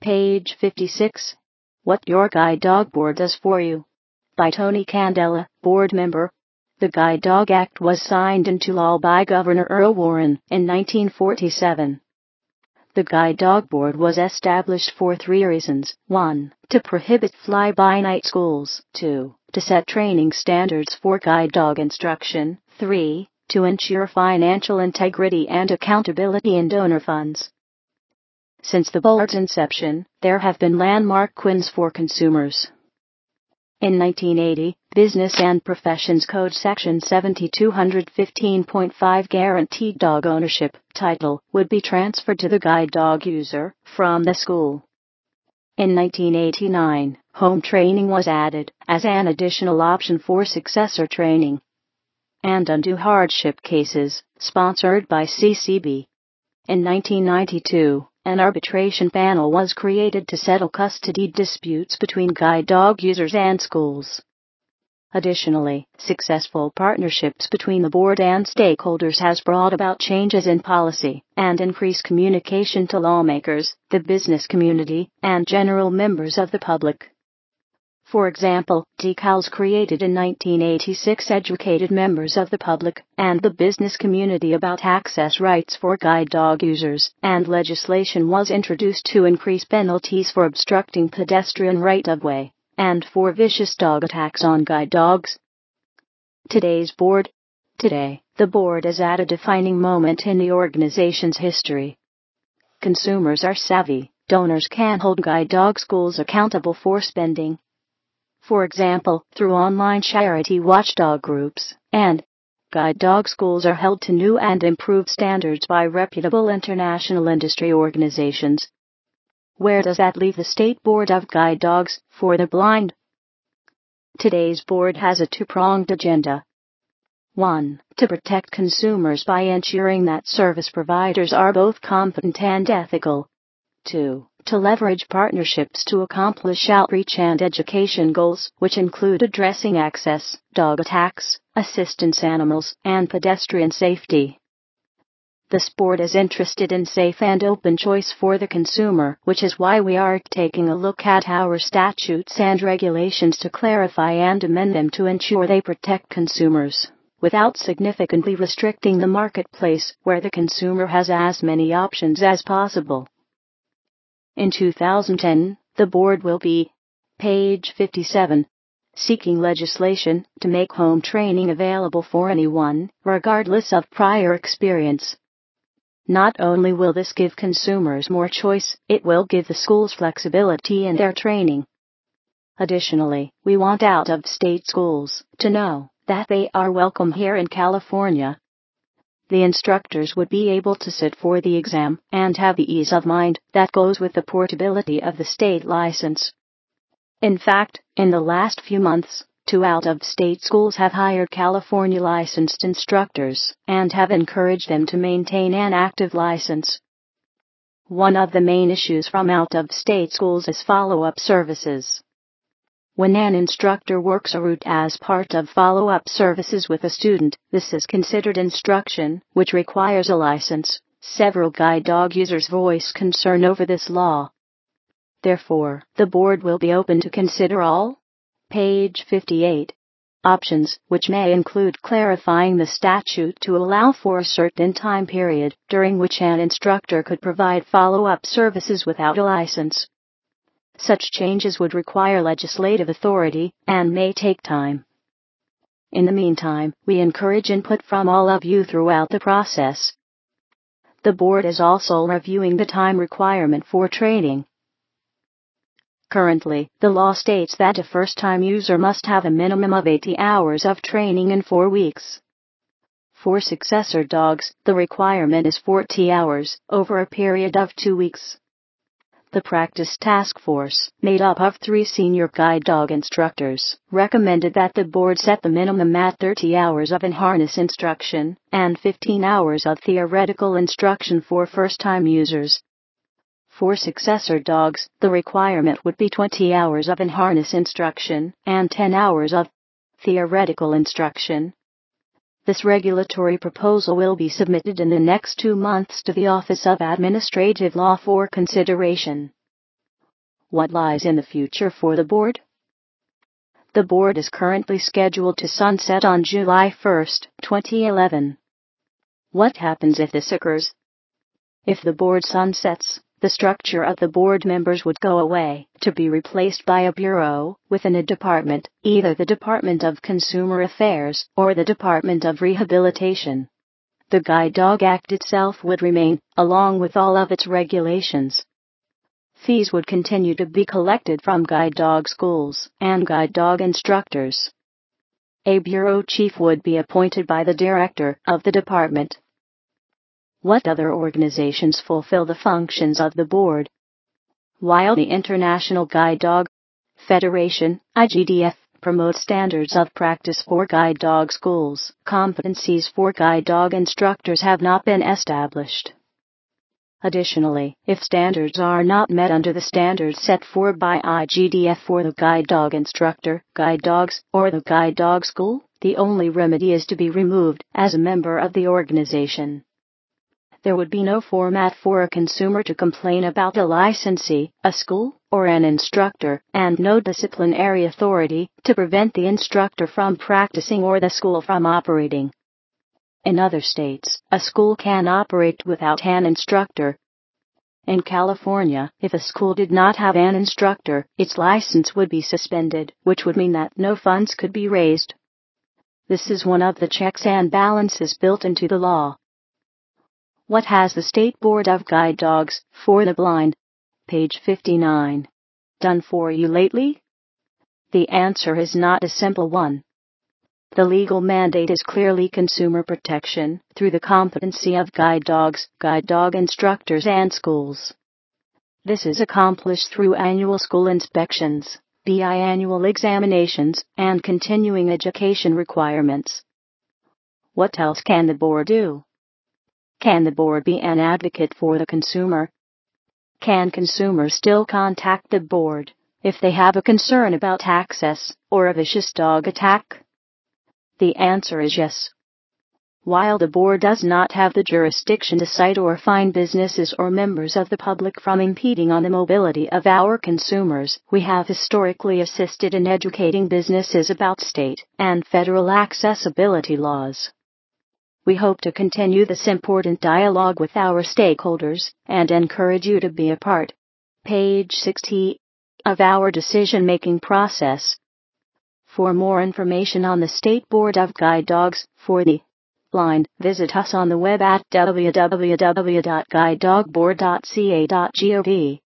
Page 56. What Your Guide Dog Board Does For You. By Tony Candela, Board Member. The Guide Dog Act was signed into law by Governor Earl Warren in 1947. The Guide Dog Board was established for 3 reasons. 1. To prohibit fly-by-night schools. 2. To set training standards for guide dog instruction. 3. To ensure financial integrity and accountability in donor funds. Since the board's inception, there have been landmark wins for consumers. In 1980, Business and Professions Code Section 7215.5 guaranteed dog ownership title would be transferred to the guide dog user from the school. In 1989, home training was added as an additional option for successor training and undue hardship cases, sponsored by CCB. In 1992, an arbitration panel was created to settle custody disputes between guide dog users and schools. Additionally, successful partnerships between the board and stakeholders has brought about changes in policy and increased communication to lawmakers, the business community, and general members of the public. For example, decals created in 1986 educated members of the public and the business community about access rights for guide dog users, and legislation was introduced to increase penalties for obstructing pedestrian right-of-way and for vicious dog attacks on guide dogs. Today's board. Today, the board is at a defining moment in the organization's history. Consumers are savvy. Donors can hold guide dog schools accountable for spending. For example, through online charity watchdog groups, and guide dog schools are held to new and improved standards by reputable international industry organizations. Where does that leave the State Board of Guide Dogs for the Blind? Today's board has a 2-pronged agenda. 1. To protect consumers by ensuring that service providers are both competent and ethical. 2. To leverage partnerships to accomplish outreach and education goals, which include addressing access, dog attacks, assistance animals, and pedestrian safety. This board is interested in safe and open choice for the consumer, which is why we are taking a look at our statutes and regulations to clarify and amend them to ensure they protect consumers, without significantly restricting the marketplace, where the consumer has as many options as possible. In 2010, the board will be, page 57, seeking legislation to make home training available for anyone, regardless of prior experience. Not only will this give consumers more choice, it will give the schools flexibility in their training. Additionally, we want out-of-state schools to know that they are welcome here in California. The instructors would be able to sit for the exam and have the ease of mind that goes with the portability of the state license. In fact, in the last few months, 2 out-of-state schools have hired California licensed instructors and have encouraged them to maintain an active license. One of the main issues from out-of-state schools is follow-up services. When an instructor works a route as part of follow-up services with a student, this is considered instruction, which requires a license. Several guide dog users voice concern over this law. Therefore, the board will be open to consider all, page 58, options, which may include clarifying the statute to allow for a certain time period during which an instructor could provide follow-up services without a license. Such changes would require legislative authority and may take time. In the meantime, we encourage input from all of you throughout the process. The board is also reviewing the time requirement for training. Currently, the law states that a first-time user must have a minimum of 80 hours of training in 4 weeks. For successor dogs, the requirement is 40 hours over a period of 2 weeks. The Practice Task Force, made up of 3 senior guide dog instructors, recommended that the board set the minimum at 30 hours of in-harness instruction and 15 hours of theoretical instruction for first-time users. For successor dogs, the requirement would be 20 hours of in-harness instruction and 10 hours of theoretical instruction. This regulatory proposal will be submitted in the next 2 months to the Office of Administrative Law for consideration. What lies in the future for the board? The board is currently scheduled to sunset on July 1, 2011. What happens if this occurs? If the board sunsets, the structure of the board members would go away, to be replaced by a bureau within a department, either the Department of Consumer Affairs or the Department of Rehabilitation. The Guide Dog Act itself would remain, along with all of its regulations. Fees would continue to be collected from guide dog schools and guide dog instructors. A bureau chief would be appointed by the director of the department. What other organizations fulfill the functions of the board? While the International Guide Dog Federation, IGDF, promotes standards of practice for guide dog schools, competencies for guide dog instructors have not been established. Additionally, if standards are not met under the standards set forth by IGDF for the guide dog instructor, guide dogs, or the guide dog school, the only remedy is to be removed as a member of the organization. There would be no format for a consumer to complain about a licensee, a school, or an instructor, and no disciplinary authority to prevent the instructor from practicing or the school from operating. In other states, a school can operate without an instructor. In California, if a school did not have an instructor, its license would be suspended, which would mean that no funds could be raised. This is one of the checks and balances built into the law. What has the State Board of Guide Dogs for the Blind, page 59, done for you lately? The answer is not a simple one. The legal mandate is clearly consumer protection through the competency of guide dogs, guide dog instructors, and schools. This is accomplished through annual school inspections, biannual examinations, and continuing education requirements. What else can the board do? Can the board be an advocate for the consumer? Can consumers still contact the board if they have a concern about access or a vicious dog attack? The answer is yes. While the board does not have the jurisdiction to cite or fine businesses or members of the public from impeding on the mobility of our consumers, we have historically assisted in educating businesses about state and federal accessibility laws. We hope to continue this important dialogue with our stakeholders and encourage you to be a part, page 60, of our decision-making process. For more information on the State Board of Guide Dogs for the Blind, visit us on the web at www.guidedogboard.ca.gov.